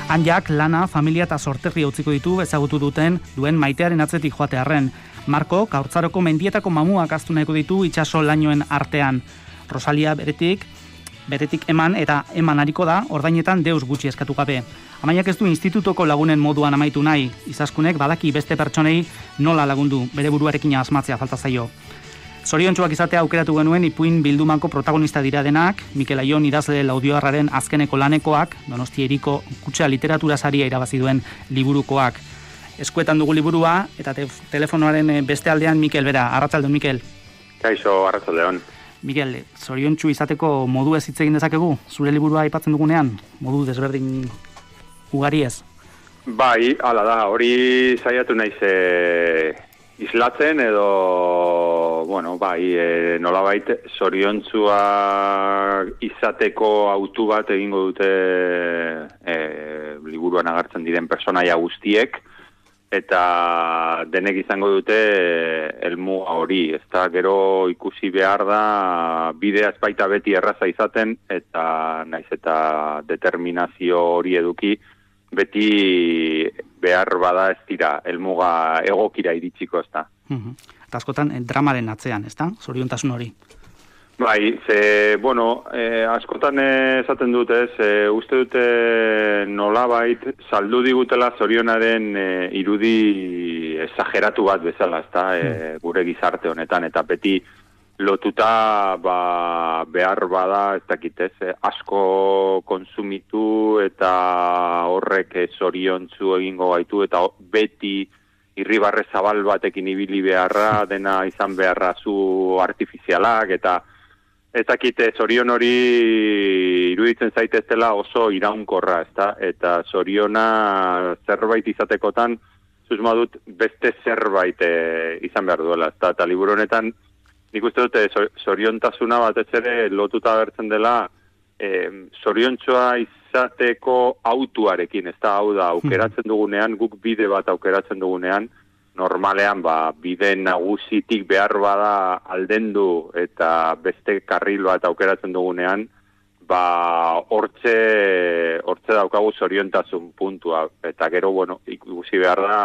Anjak lana, familia eta sorterri utziko ditu ezagutu duen maitearen atzetik joatearren. Marko, Haurtzaroko mendietako mamuak aztu nahiko ditu itsaso lainoen artean. Rosalia beretik eman eta eman hariko da, ordainetan deus gutxi eskatu gabe. Amaiak ez du institutoko lagunen moduan amaitu nahi, Izaskunek badaki beste pertsonei nola lagundu, bere buruarekin asmatzea falta zaio. Zoriontsuak izatea aukeratu genuen ipuin bildumako protagonista dira denak, Mikel Aion idazle Laudioarraren azkeneko lanekoak, Donostia Hiriko Kutxa literatura saria irabazi duen liburukoak. Eskuetan dugu liburua, eta telefonoaren beste aldean Mikel bera. Arratsaldeon, Mikel. Kaixo, arratsaldeon. Mikel, zoriontsu izateko modu ez hitz egin dezakegu? Zure liburua aipatzen dugunean, modu desberdin ugari ez? Bai, hala da, hori saiatu naiz islatzen edo, nolabait zoriontsua izateko autu bat egingo dute liburuan agertzen diren pertsonaia guztiek, eta denek izango dute helmuga hori, ezta gero ikusi behar da bidea ez baita beti erraza izaten, eta naiz eta determinazio hori eduki, beti behar bada ez dira, helmuga egokira iritsiko, ezta. Eta askotan dramaren atzean, ezta? Zoriontasun hori. Bai, askotan esaten dut ez, uste dute nolabait saldu digutela zorionaren irudi exageratu bat bezala, ezta, gure gizarte honetan, eta beti lotuta behar bada, ez dakit ez, asko konsumitu eta horrek zoriontsu egingo gaitu, eta beti irribarre zabal batekin ibili beharra, dena izan beharra zu artifizialak, eta ez dakite, zorion hori iruditzen zaiteztela oso iraunkorra, ezta? Eta zoriona zerbait izatekotan, susmadut beste zerbait izan behar duela, ezta? Eta liburu honetan, nik uste dute zoriontasuna batez ere lotuta agertzen dela zoriontsua izateko autuarekin, ezta? Hau da, aukeratzen dugunean, guk bide bat aukeratzen dugunean, normalean bide nagusitik behar bada aldendu eta beste karril bat aukeratzen dugunean, hortze daukagu zoriontasun puntua, eta gero, ikusi behar da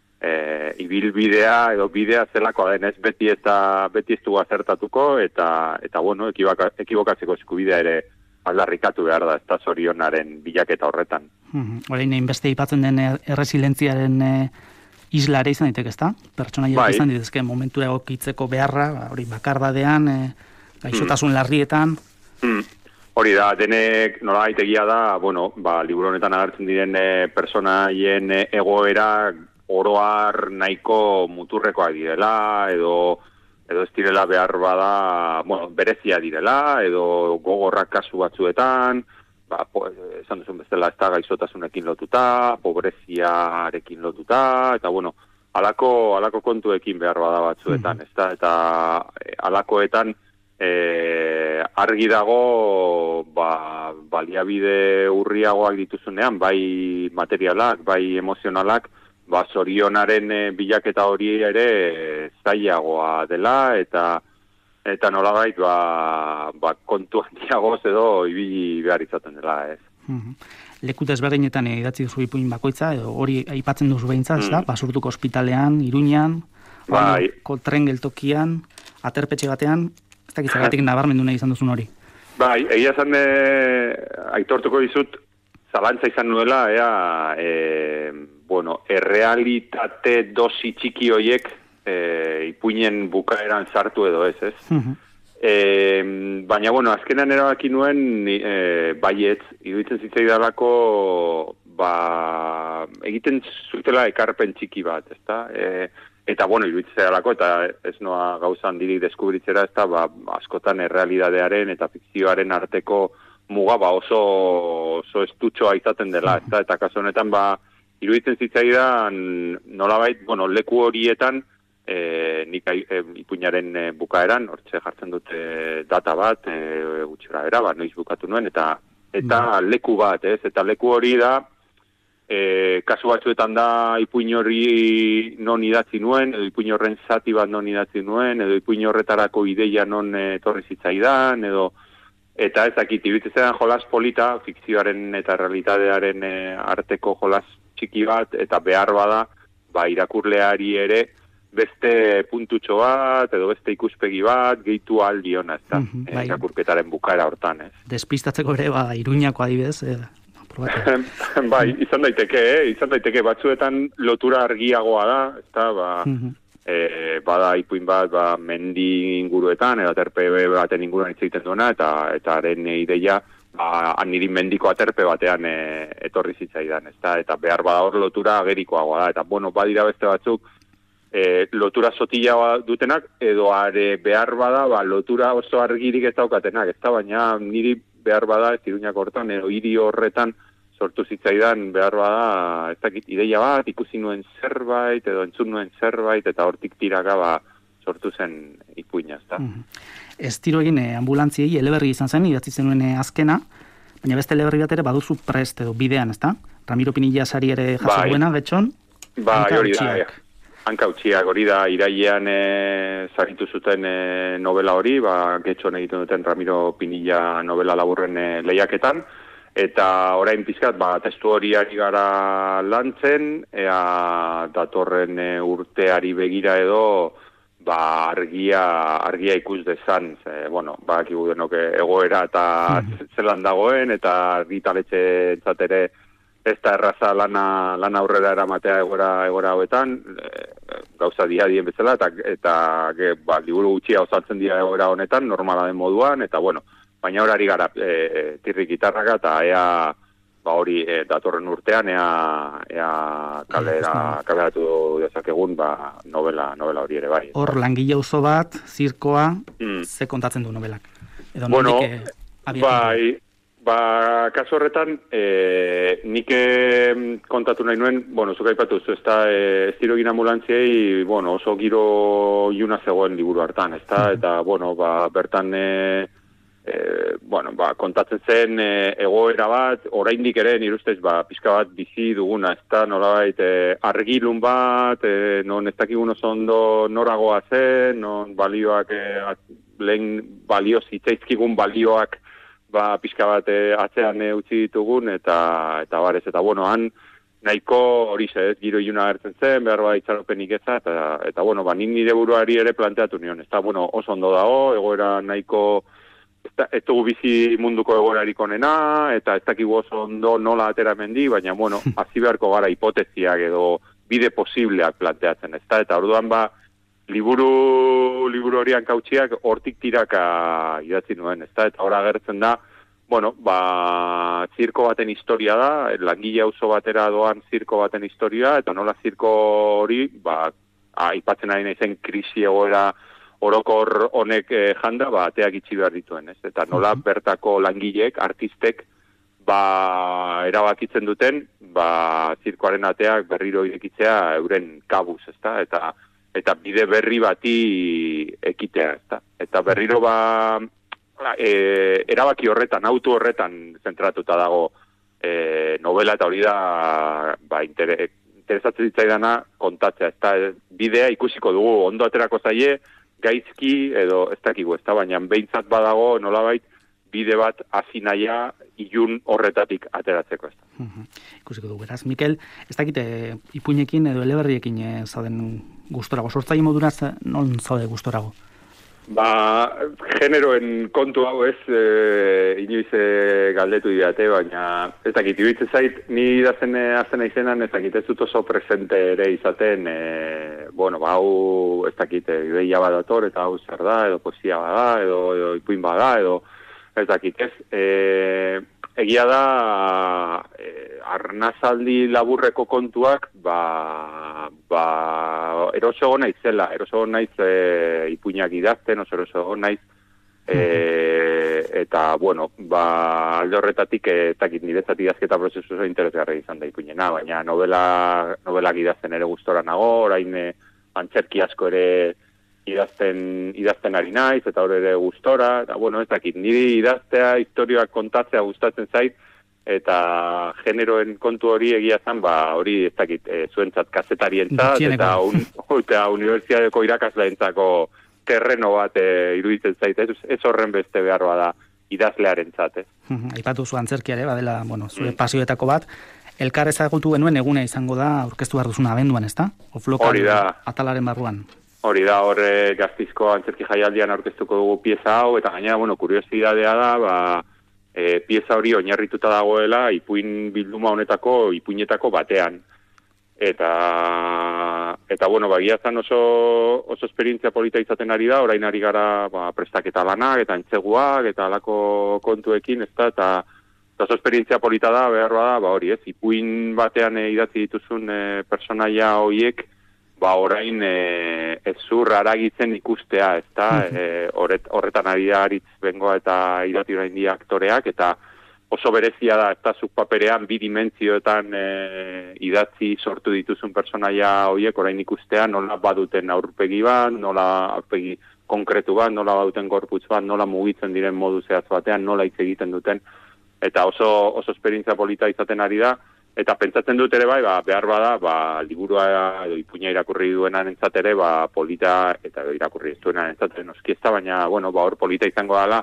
ibilbidea edo bidea zelakoa den, ez beti ez dugu azertatuko, eta ekibokatzeko eskubidea ere aldarrikatu behar da, ez da zorionaren bilaketa horretan. Orain hainbeste aipatzen den erresilentziaren isla ere izan daiteke, ezta? Pertsonaiak izan ditezke momentu egokitzeko beharra, hori bakardadean, gaixotasun larrietan. Hori da, denek nolabait egia da, liburu honetan agertzen diren pertsonaien egoera oroar nahiko muturrekoak direla, edo ez direla behar bada, berezia direla, edo gogorrak kasu batzuetan, esan duzun bezala ez da gaixotasunekin lotuta, pobreziarekin lotuta, eta alako kontuekin behar bada batzuetan, ez da, eta alakoetan argi dago baliabide urriagoak dituzunean, bai materialak, bai emozionalak, zorionaren bilaketa hori ere zailagoa dela, eta nolabait kontu handiagoz edo ibili behar izaten dela, ez. Leku desberdinetan idatzi duzu ipuin bakoitza, edo hori aipatzen duzu behintzat, ez da? Basurtuko ospitalean, Iruñan, tren geltokian, aterpetxe batean, ez dakizagatik nabarmendu nahi izan duzun hori. Bai, egia esan aitortuko dizut, zalantza izan nuela, errealitate dosi txiki hoiek ipuinen bukaeran sartu edo ez. Baina, azkenan erabaki nuen baietz, iruditzen zitzaidalako egiten zutela ekarpen txiki bat, ezta? Eta, iruditzea eta ez noa gauza handirik deskubritzera, ezta, askotan errealidadearen eta fikzioaren arteko muga oso estutxoa izaten dela, ezta? Eta kasu honetan, iruditzen zitzaidan nolabait, leku horietan, nik ipuinaren bukaeran, hortxe jartzen dute data bat, gutxera era, noiz bukatu nuen, eta leku bat, ez? Eta leku hori da, kasu batzuetan da ipuin hori non idatzi nuen, edo ipuin horren zati bat non idatzi nuen, edo ipuin horretarako ideia non etorri zitzaidan, edo eta ez dakit, iruditzen jolas polita, fikzioaren eta realitatearen arteko jolas txiki bat, eta behar bada, irakurleari ere, beste puntutxo bat, edo beste ikuspegi bat, gehitu aldiona, ez da, irakurketaren bukaera hortan, ez. Despistatzeko ere, Iruñako adibidez, bai, izan daiteke, batzuetan lotura argiagoa da, ez da, bada ipuin bat, mendi inguruetan, edo aterpe baten inguruan hitz egiten duena, eta haren ideia, niri mendiko aterpe batean etorri zitzaidan, ez da, eta behar bada hor lotura agerikoagoa da, eta badira beste batzuk, lotura sotila dutenak, edo behar bada, lotura oso argirik ez daukatenak, ez da, baina niri behar bada, ez Iruñako hortan, edo hiri horretan, sortu zitzaidan behar bada, ez dakit, ideia bat, ikusi nuen zerbait, edo entzun nuen zerbait, eta hortik tiraka sortu zen ipuina, ez da. Ez tiro egin ambulantziei eleberri izan zen, idatzi zenuen azkena, baina beste eleberri bat ere baduzu prest edo bidean, ez da? Ramiro Pinilla sari ere jaso duena, getxon? Hori da, Hanka Utziak, hori da, irailean zaritu zuten novela hori, getxon egiten duten Ramiro Pinilla novela laburren lehiaketan, eta orain pizkat, testu hori ari gara lantzen, datorren urteari begira edo, argia ikus dezan, bakigu denok egoera eta zelan dagoen, eta argitaletxe entzatere ez da erraza lana aurrera eramatea egora hauetan, gauza dien bezala, eta liburu gutxia osatzen dira egoera honetan, normala den moduan, eta baina horari gara tirrik gitarraka, eta ea hori datorren urtean, ea kaleratu dezakegun novela hori ere bai. Hor langile auzo bat, zirkoa, ze kontatzen du novelak? Kasu horretan, nik kontatu nahi nuen, zuk aipatu zu, ez da, ez dirogin ambulantziei, oso giro iuna zegoen liburu hartan, ez da, eta, bertan, kontatzen zen egoera bat, oraindik ere nire ustez pixka bat bizi duguna, ez da, nolabait argilun bat, non ez dakigun oso ondo noragoa zen, non balioak, lehen balio zitzaizkigun balioak pixka bat atzean utzi ditugun, eta barez, eta han nahiko hori ez, giro iluna gertzen zen, behar itxaropenik eza, eta nik nire buruari ere planteatu nion, ez da, oso ondo dago, egoera nahiko ez dugu bizi munduko egoerarik onena, eta ez dakigu oso ondo nola atera mendi, baina, hazi beharko gara hipoteziak edo bide posibleak planteatzen, ez da, eta orduan liburu horian kautxiak hortik tiraka idatzi nuen, ez da, eta hor agertzen da, zirko baten historia da, langile auzo batera doan zirko baten historia, eta nola zirko hori, aipatzen ari naizen krisi egoera orokor honek janda, ateak itxi behar dituen, ez? Eta nola bertako langileek, artistek, erabakitzen duten, zirkoaren ateak berriro irekitzea euren kabuz, ez da? Eta bide berri bati ekitea, ez da? Eta berriro erabaki horretan, auto horretan zentratuta dago novela, eta hori da interesatzen ditzaidana kontatzea, ez da? Bidea ikusiko dugu, ondo aterako zaie, gaizki edo ez dakigu, ez da, baina behintzat badago nolabait bide bat hasi nahia ilun horretatik ateratzeko, ez da. Ikusiko dugu, beraz. Mikel, ez dakite ipuinekin edo eleberriekin zauden gustorago, sortzaile moduraz non zaude gustorago? Generoen kontu hau ez, inoiz galdetu didate, baina ez dakit, iruditzen zait, ni idazten azten izenan, ez dakit, ez dut oso presente ere izaten, hau ez dakit, ideia badator, eta hau zer da, edo poesia bada, edo ipuin bada, edo ez dakit, ez. Egia da, arnazaldi laburreko kontuak, eroso naiz zela, eroso naiz ipuinak idazten, oso eroso naiz, eta, alde horretatik, ez dakit, niretzat idazketa prozesu oso interesgarri izan da ipuinena, baina novelak idazten ere gustora nago, orain antzerki asko ere idazten ari naiz, eta hor ere gustora, eta ez dakit, niri idaztea, historioak kontatzea gustatzen zait, eta generoen kontu hori egia zen, hori ez dakit, zuentzat kazetarientzat, eta unibertsitateko irakasleentzako terreno bat iruditzen zait, ez horren beste behar bada idazlearentzat, Aipatu zu antzerkiare, badela, zure pasioetako bat, elkar ezagutu genuen egune izango da aurkeztu behar duzuna abenduan, ezta? Hori da. Atalaren barruan. Hori da, Gaztizko antzerki jaialdian aurkeztuko dugu pieza hau, eta gainera, kuriosidadea da, pieza hori oinarrituta dagoela ipuin bilduma honetako, ipuinetako batean. Eta giazan oso esperientzia polita izaten ari da, orain ari gara prestaketa lanak, eta entzeguak, eta alako kontuekin, eta oso esperientzia polita da, behar da, hori ez, ipuin batean idatzi dituzun personaia horiek, orain ez zur haragitzen ikustea, ezta, horretan ari da aritz bengoa eta idati orain di aktoreak, eta oso berezia da, ezta, zuk paperean bi dimentzioetan idatzi sortu dituzun personaia horiek orain ikustea, nola baduten aurpegi bat, nola aurpegi konkretu bat, nola baduten gorputz bat, nola mugitzen diren modu zehatz batean, nola hitz egiten duten, eta oso esperientzia polita izaten ari da, eta pentsatzen dut ere behar bada, liburua edo ipuina irakurri duenan entzat ere, polita, eta irakurri ez duenan entzat, noski ez da, baina, hor polita izango dela,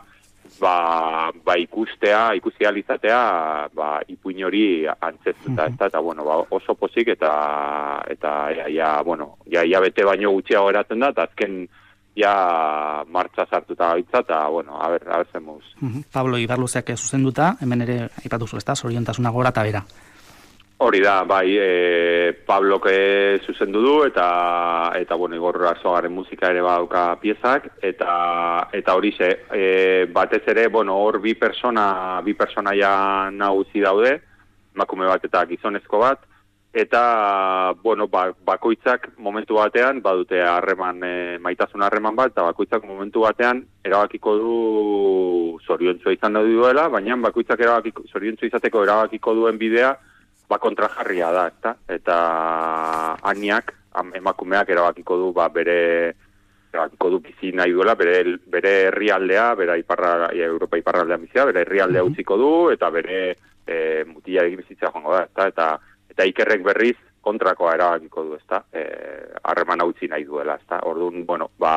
ikusi alizatea, ipuin hori antzeztuta, eta oso pozik, eta ja bete baino gutxiago eratzen da, eta azken ja martxa sartuta gaitza, eta, a ber, zen moz. Pablo Ibarluzeak zuzenduta, hemen ere aipatuzu, ezta, zoriontasuna gora eta bera. Hori da, Pablok zuzendu du, eta Igor Arzuagaren musika ere badauka piezak, eta hori batez ere, hor bi personaia nagusi daude, emakume bat eta gizonezko bat, eta, bakoitzak momentu batean, badute maitasun harreman bat, eta bakoitzak momentu batean erabakiko du zoriontzua izan duela, baina bakoitzak zoriontzua izateko erabakiko duen bidea, kontrajarria da, eta aniak, emakumeak erabakiko du, erabakiko du bizi nahi duela, bere herrialdea, bere Europa iparraldea bizia, bere herrialdea utziko du, eta bere mutilarekin bizitza joango da, eta Ikerrek berriz kontrakoa erabakiko du, harreman utzi nahi duela, orduan,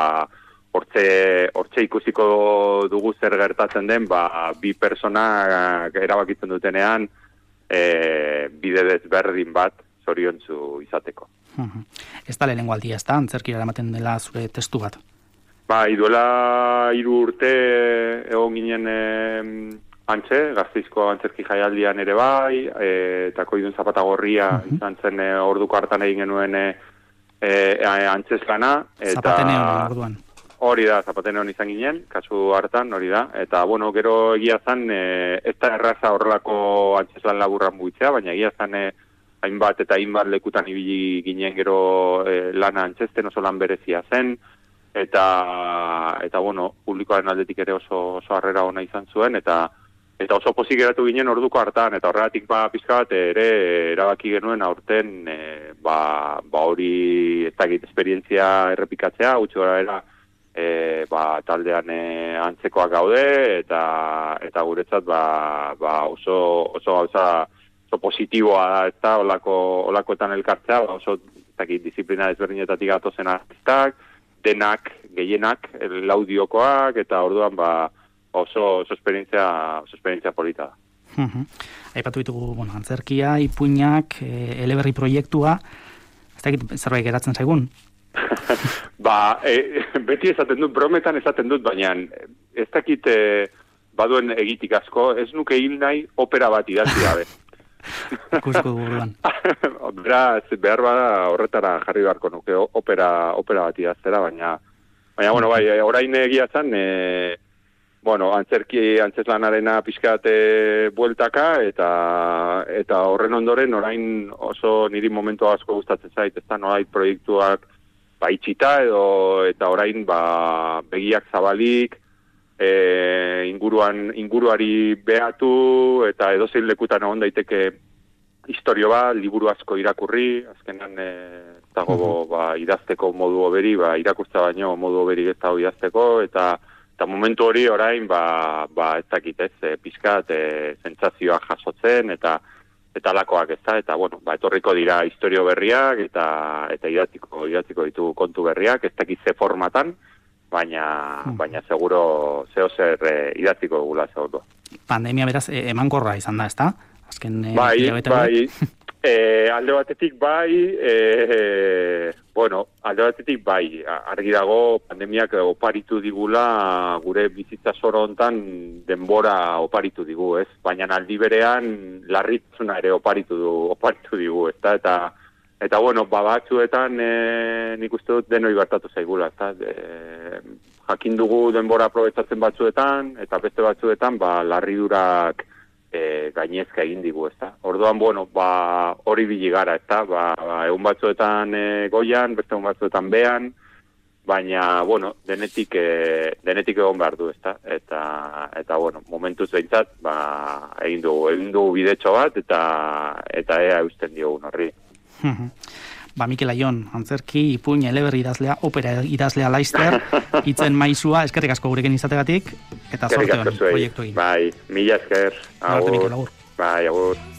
hortxe ikusiko dugu zer gertatzen den, bi persona erabakitzen dutenean, bide desberdin bat zoriontzu izateko. Ez da lehenengo aldia, ez da, antzerkira eramaten dela zure testu bat? Duela 3 urte egon ginen Gazteizko antzerki jaialdian ere eta Koidun Zapatagorria izan zen orduko hartan egin genuen antzeslana. Zapateneon orduan. Hori da, Zapateneon izan ginen, kasu hartan, hori da. Eta, gero egia zan, ez da erraza horrelako antzeslan laburran mugitzea, baina egia zan hainbat eta hainbat lekutan ibili ginen gero lana antzesten, oso lan berezia zen, eta publikoaren aldetik ere oso harrera ona izan zuen, eta oso pozik geratu ginen orduko hartan, eta horregatik pizka bat ere erabaki genuen aurten, hori ez dakit esperientzia errepikatzea, gutxi gara era, taldean antzekoak gaude, eta guretzat oso gauza oso positiboa da, ez da, olakoetan elkartzea, oso disiplina ezberdinetatik gatozen artistak, denak, gehienak, laudiokoak, eta orduan oso esperientzia polita da. Aipatu ditugu, antzerkia, ipuinak, eleberri proiektua, ez dakit zerbait geratzen zaigun? Beti esaten dut, brometan esaten dut, baina ez dakit baduen egitik asko, ez nuke hil nahi opera bat idatzi gabe. Ikusko buruan. Behar bada horretara jarri beharko nuke opera bat idaztera, baina orain egia zan, antzeslanarena pixkat bueltaka, eta horren ondoren orain oso niri momentu asko gustatzen zait, ez da, norait proiektuak itxita eta orain begiak zabalik, inguruari behatu, eta edozein lekutan egon daiteke historio bat, liburu asko irakurri, azkenan dago idazteko modu hoberi, irakurtza baino modu hoberi ez dago idazteko, eta momentu hori orain ez dakit ez, pizkat sentsazioak jasotzen, eta lakoak ez da, eta etorriko dira historio berriak, eta idatziko ditu kontu berriak, ez dakit ze formatan, baina seguro zer idatziko dugula seguro. Pandemia beraz emankorra izan da, ezta? Azken bai, alde batetik argi dago pandemiak oparitu digula gure bizitza zoro hontan denbora oparitu digu, ez? Baina aldi berean larritasuna ere oparitu digu, ezta? Eta batzuetan nik uste dut denoi gertatu zaigula, ezta? Jakin dugu denbora aprobetsatzen batzuetan, eta beste batzuetan larridurak gainezka egin digu, ezta? Orduan, hori bili gara, ezta? Egun batzuetan goian, beste egun batzuetan behan, baina, denetik egon behar du, ezta? Eta momentuz behintzat, egin dugu bidetxo bat, eta ea eusten diogun horri. Mikel Aion, antzerki, ipuin, eleberri idazlea, opera idazlea Laster, hitzen maizua, eskerrik asko gurekin izategatik, eta sorte hon proiektu egin. Bai, mila esker. Agur. Bai, agur.